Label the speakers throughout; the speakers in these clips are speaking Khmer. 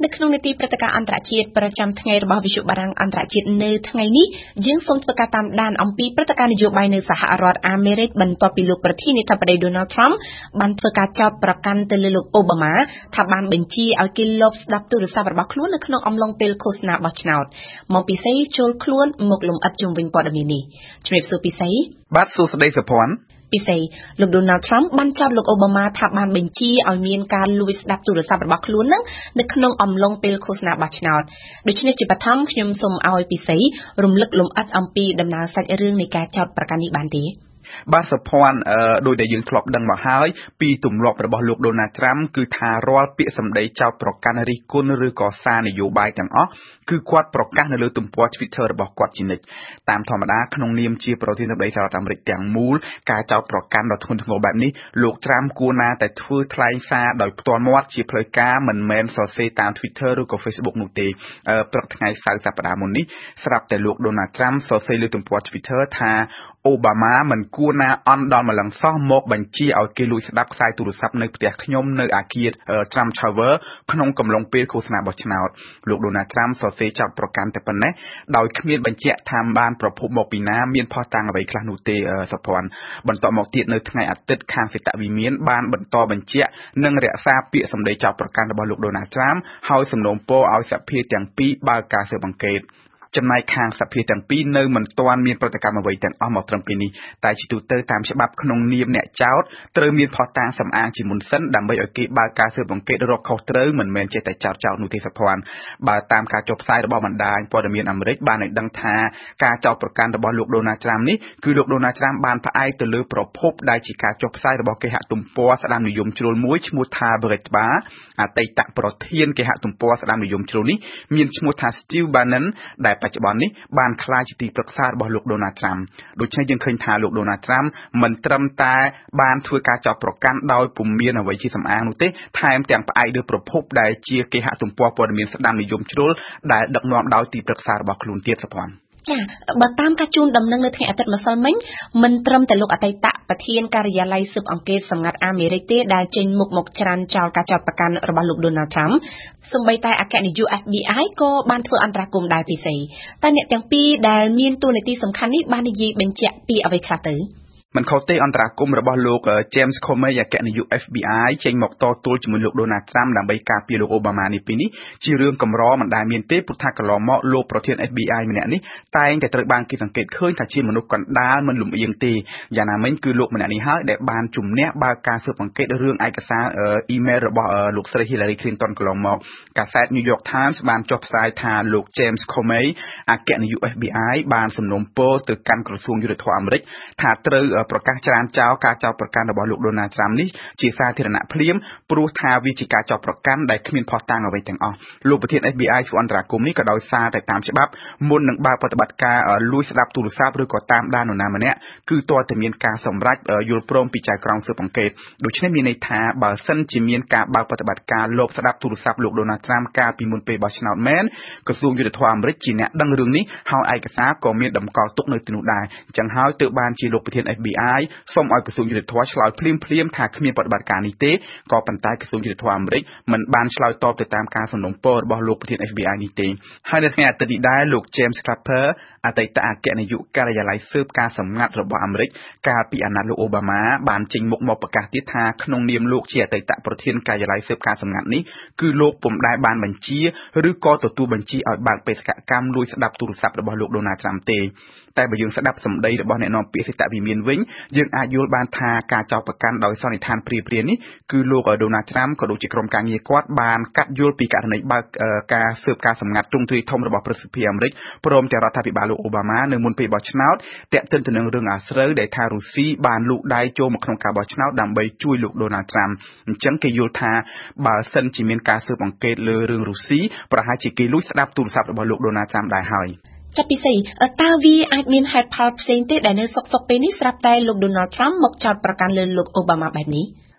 Speaker 1: នៅក្នុងនីតិព្រឹត្តិការណ៍អន្តរជាតិប្រចាំថ្ងៃរបស់វិទ្យុបារាំងអន្តរជាតិនៅថ្ងៃនេះយើងសូមធ្វើការតាមដានអំពីព្រឹត្តិការណ៍នយោបាយនៅសហរដ្ឋអាមេរិកបន្ទាប់ពីលោកប្រធានាធិបតី Donald Trump បានធ្វើការចោទប្រកាន់ទៅលើលោកអូបាម៉ាថាបានបញ្ជាឲ្យគេលុបស្ដាប់ទូរស័ព្ទរបស់ខ្លួននៅក្នុងអំឡុងពេលឃោសនាបោះឆ្នោតមកពិសីចូលខ្លួនមកលំអិតជុំវិញព័ត៌មាននេះជំរាបសួរពិសី
Speaker 2: បាទសួស្តីសុភ័ណ្ឌ
Speaker 1: ពិសីលោក Donald Trump បានចោទលោកអូបាម៉ាថាបានបញ្ជាឲ្យមានការលួចស្ដាប់ទូរស័ព្ទរបស់ខ្លួននឹងនៅក្នុងអំឡុងពេលឃោសនាបោះឆ្នោតដូច្នេះជាបឋមខ្ញុំសូមឲ្យពិសីរំលឹកលំអិតអំពីដំណើរសាច់រឿងនៃការចោទប្រកាន់នេះបានទេ
Speaker 2: បាទសុភ័ណ្ឌដោយដែលយើងធ្លាប់ដឹងមកហើយពីទម្លាប់របស់លោក Donald Trump គឺថារាល់ពាក្យសម្ដីចោទប្រកាន់រិះគន់ឬក៏សារនយោបាយទាំងអស់គឺគាត់ប្រកាសនៅលើទំព័រ Twitter របស់គាត់ជានិច្ចតាមធម្មតាក្នុងនាមជាប្រធានាធិបតីសហរដ្ឋអាមេរិកទាំងមូលការចោទប្រកាន់ដ៏ធ្ងន់ធ្ងរបែបនេះលោក Trump គួរណាតែធ្វើថ្លែងសារដោយផ្ទាល់មាត់ជាផ្លូវការមិនមែនសរសេរតាម Twitter ឬក៏ Facebook នោះទេព្រឹកថ្ងៃសៅរ៍សប្តាហ៍មុននេះស្រាប់តែលោក Donald Trump សរសេរលើទំព័រ Twitter ថាអូបាម៉ាមិនគួរណាអន់ដល់ម្លឹងសោះមកបញ្ជាឲ្យគេលួចស្ដាប់ខ្សែទូរស័ព្ទនៅផ្ទះខ្ញុំនៅអគារ Trump Tower ក្នុងកំឡុងពេលឃោសនាបោះឆ្នោតលោក Donald Trump សរសេរចោទប្រកាន់តែប៉ុណ្ណេះដោយគ្មានបញ្ជាក់ថាបានប្រភពមកពីណាមានភស្តុតាងអ្វីខ្លះនោះទេសុភ័ណ្ឌបន្តមកទៀតនៅថ្ងៃអាទិត្យខាងសេតវិមានបានបន្តបញ្ជាក់និងរក្សាពាក្យសម្ដីចោទប្រកាន់របស់លោក Donald Trump ហើយសំណូមពរឲ្យសភាទាំងពីរបើកការស៊ើបអង្កេតចំណែកខាងសភាទាំងពីរនៅមិនទាន់មានប្រតិកម្មអ្វីទាំងអស់មកត្រឹមពេលនេះតែជាទូទៅតាមច្បាប់ក្នុងនាមអ្នកចោទត្រូវមានភស្តុតាងសម្អាងជាមុនសិនដើម្បីឲ្យគេបើកការស៊ើបអង្កេតរកខុសត្រូវមិនមែនចេះតែចោទនោះទេសុភ័ណ្ឌបើតាមការចុះផ្សាយរបស់បណ្ដាញព័ត៌មានអាមេរិកបានឲ្យដឹងថាការចោទប្រកាន់របស់លោក Donald Trump នេះគឺលោក Donald Trump បានផ្អែកទៅលើប្រភពដែលជាការចុះផ្សាយរបស់គេហទំព័រស្ដាមនិយមជ្រុលមួយឈ្មោះថា Breitbart អតីតប្រធានគេហទំព័រស្ដាមនិយមជ្រុលនេះមានឈ្មោះថា Steve Bannon ដែលបច្ចុប្បន្ននេះបានក្លាយជាទីប្រឹក្សារបស់លោក Donald Trump ដូច្នេះយើងឃើញថាលោក Donald Trump មិនត្រឹមតែបានធ្វើការចោទប្រកាន់ដោយពុំមានអ្វីជាសម្អាងនោះទេថែមទាំងផ្អែកលើប្រភពដែលជាគេហទំព័រព័ត៌មានស្ដាមនិយមជ្រុលដែលដឹកនាំដោយទីប្រឹក្សារបស់ខ្លួនទៀតសុភ័ណ្ឌ
Speaker 1: ចាបើតាមការជូនដំណឹងនៅថ្ងៃអាទិត្យម្សិលមិញមិនត្រឹមតែលោកអតីតប្រធានការិយាល័យស៊ើបអង្កេតសម្ងាត់អាមេរិកទេដែលចេញមុខមកច្រានចោលការចោទប្រកាន់របស់លោក Donald Trump សូម្បីតែអគ្គនាយក FBI ក៏បានធ្វើអន្តរាគមន៍ដែរពិសេសតែអ្នកទាំងពីរដែលមានតួនាទីសំខាន់នេះបាននិយាយបញ្ជាក់ពីអ្វីខ្លះទៅ
Speaker 2: មិនខុសទេអន្តរាគមន៍របស់លោក James Comey អគ្គនាយក FBI ចេញមកតទល់ជាមួយលោក Donald Trump ដើម្បីការពារលោកអូបាម៉ានេះពីនេះជារឿងកម្រមិនដែលមានទេព្រោះថាកន្លងមកលោកប្រធាន FBI ម្នាក់នេះតែងតែត្រូវបានគេសង្កេតឃើញថាជាមនុស្សកណ្ដាលមិនលំអៀងទេយ៉ាងណាមិញគឺលោកម្នាក់នេះហើយដែលបានជំនះបើកការស៊ើបអង្កេតរឿងឯកសារអ៊ីមែលរបស់លោកស្រី Hillary Clinton កន្លងមកកាសែត New York Times បានចុះផ្សាយថាលោក James Comey អគ្គនាយក FBI បានសំណូមពរទៅកាន់ក្រសួងយុត្តិធម៌អាមេរិកថាត្រូវប្រកាសច្រានចោលការចោទប្រកាន់របស់លោក Donald Trump នេះជាសាធារណៈភ្លាមព្រោះថាវាជាការចោទប្រកាន់ដែលគ្មានភស្តុតាងអ្វីទាំងអស់លោកប្រធាន FBI ធ្វើអន្តរាគមន៍នេះក៏ដោយសារតែតាមច្បាប់មុននឹងបើកប្រតិបត្តិការលួចស្ដាប់ទូរស័ព្ទឬក៏តាមដាននរណាម្នាក់គឺទាល់តែមានការសម្រេចយល់ព្រមពីចៅក្រមស៊ើបអង្កេតដូច្នេះមានន័យថាបើសិនជាមានការបើកប្រតិបត្តិការលបស្ដាប់ទូរស័ព្ទលោក Donald Trump កាលពីមុនពេលបោះឆ្នោតមែនក្រសួងយុត្តិធម៌អាមេរិកជាអ្នកដឹងរឿងនេះហើយឯកសារក៏មានតម្កល់ទុកនៅទីនោះដែរអញ្ចឹងហើយទើបបានជាលោកប្រធាន FBI សូមឲ្យក្រសួងយុត្តិធម៌ឆ្លើយភ្លាមៗថាគ្មានប្រតិបត្តិការនេះទេក៏ប៉ុន្តែក្រសួងយុត្តិធម៌អាមេរិកមិនបានឆ្លើយតបទៅតាមការសំណូមពររបស់លោកប្រធាន FBI នេះទេហើយនៅថ្ងៃអាទិត្យនេះដែរលោក James Clapper អតីតអគ្គនាយកការិយាល័យស៊ើបការសម្ងាត់របស់អាមេរិកកាលពីអាណត្តិលោកអូបាម៉ាបានចេញមុខមកប្រកាសទៀតថាក្នុងនាមលោកជាអតីតប្រធានការិយាល័យស៊ើបការសម្ងាត់នេះគឺលោកពុំដែលបានបញ្ជាឬក៏ទទួលបញ្ជាឲ្យបើកបេសកកម្មលួចស្ដាប់ទូរស័ព្ទរបស់លោក Donald Trump ទេតែបើយើងស្ដាប់សម្ដីរបស់អ្នកនាំពាក្យសេតវិមានវិញយើងអាចយល់បានថាការចោទប្រកាន់ដោយសន្និដ្ឋានព្រាលៗនេះគឺលោក Donald Trump ក៏ដូចជាក្រុមការងារគាត់បានកាត់យល់ពីករណីបើកការស៊ើបការសម្ងាត់ទ្រង់ទ្រាយធំរបស់ប្រសិទ្ធភាពអាមេរិកព្រមទាំងរដ្ឋាភិបាលលោកអូបាម៉ានៅមុនពេលបោះឆ្នោតទាក់ទិនទៅនឹងរឿងអាស្រូវដែលថារុស្ស៊ីបានលូកដៃចូលមកក្នុងការបោះឆ្នោតដើម្បីជួយលោក Donald Trump អញ្ចឹងគេយល់ថាបើសិនជាមានការស៊ើបអង្កេតលើរឿងរុស្ស៊ីប្រហែលជាគេលួចស្ដាប់ទូរស័ព្ទរបស់លោក Donald Trump ដែរហើយ
Speaker 1: ចាប់ពិសេសតើវាអាចមានហេតុផលផ្សេងទេដែលនៅសុកពេលនេះស្រាប់តែលោក Donald Trump មកចោទប្រកាន់លើលោកអូបាម៉ាបែបនេះ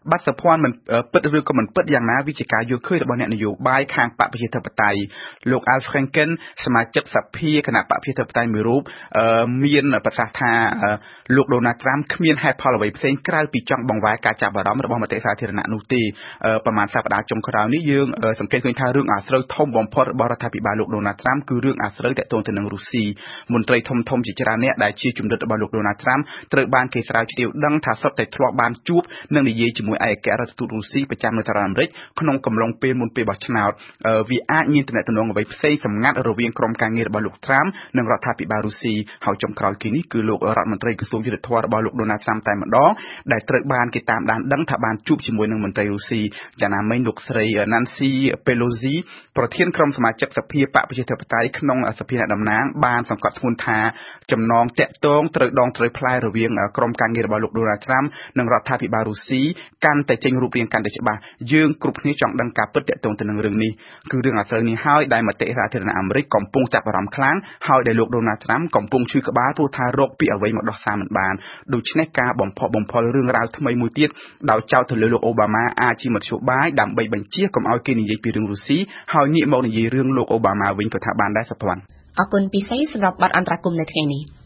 Speaker 2: បាត់សភ័ណ្ឌមិនពិតឬក៏មិនពិតយ៉ាងណាវិជាការយល់ឃើញរបស់អ្នកនយោបាយខាងបកប្រជាធិបតេយ្យលោក Al Franken សមាជិកសភាគណៈបកប្រជាធិបតេយ្យមួយរូបមានប្រសាសន៍ថាលោក Donald Trump គ្មានហេតុផលអ្វីផ្សេងក្រៅពីចង់បង្វែរការចាប់អារម្មណ៍របស់មតិសាធារណៈនោះទេប្រហែលសប្តាហ៍ចុងក្រោយនេះយើងសង្កេតឃើញថារឿងអាស្រូវធំបំផុតរបស់រដ្ឋាភិបាលលោក Donald Trump គឺរឿងអាស្រូវទាក់ទងទៅនឹងរុស្ស៊ីមន្ត្រីធំជាច្រើនអ្នកដែលជាជំរិតរបស់លោក Donald Trump ត្រូវបានគេស្រាវជ្រាវដឹងថាសុទ្ធតែធ្លាប់បានជួបនិងនិយាយជាមួយឯកអគ្គរដ្ឋទូតរុស្ស៊ីប្រចាំនៅសហរដ្ឋអាមេរិកក្នុងកំឡុងពេលមុនពេលបោះឆ្នោតវាអាចមានទំនាក់ទំនងអ្វីផ្សេងសម្ងាត់រវាងក្រុមការងាររបស់លោក Trump និងរដ្ឋាភិបាលរុស្ស៊ីហើយចុងក្រោយគេនេះគឺលោករដ្ឋមន្ត្រីក្រសួងយុទ្ធភ័ពរបស់លោក Donald Trump តែម្ដងដែលត្រូវបានគេតាមដានដឹងថាបានជួបជាមួយនឹងមន្ត្រីរុស្ស៊ីយ៉ាងណាមិញលោកស្រី Nancy Pelosi ប្រធានក្រុមសមាជិកសភាបកប្រជាធិបតេយ្យក្នុងសភាអ្នកតំណាងបានសង្កត់ធ្ងន់ថាចំណងតាក់ទងត្រូវដងត្រូវផ្លែរវាងក្រុមការងាររបស់លោក Donald Trump និងរដ្ឋាភិបាលរុស្ស៊ីកាន់តែចេញរូបរាងកាន់តែច្បាស់យើងគ្រប់គ្នាចង់ដឹងការពិតតាក់ទងទៅនឹងរឿងនេះគឺរឿងអាស្រូវនេះហើយដែលមតិសាធារណៈអាមេរិកកំពុងចាប់អារម្មណ៍ខ្លាំងហើយដែលលោក Donald Trump កំពុងឈឺក្បាលព្រោះថារកពីអ្វីមកដោះសារមិនបានដូច្នេះការបំផុសបំផុលរឿងរ៉ាវថ្មីមួយទៀតដោយចោទទៅលើលោកអូបាម៉ាអាចជាមធ្យោបាយដើម្បីបញ្ជាកុំឲ្យគេនិយាយពីរឿងរុស្ស៊ីហើយងាកមកនិយាយរឿងលោកអូបាម៉ាវិញក៏ថាបានដែរសុភ័ណ្ឌ
Speaker 1: អរគុណពិសេសសម្រាប់បទអន្តរកម្មនៅថ្ងៃនេះ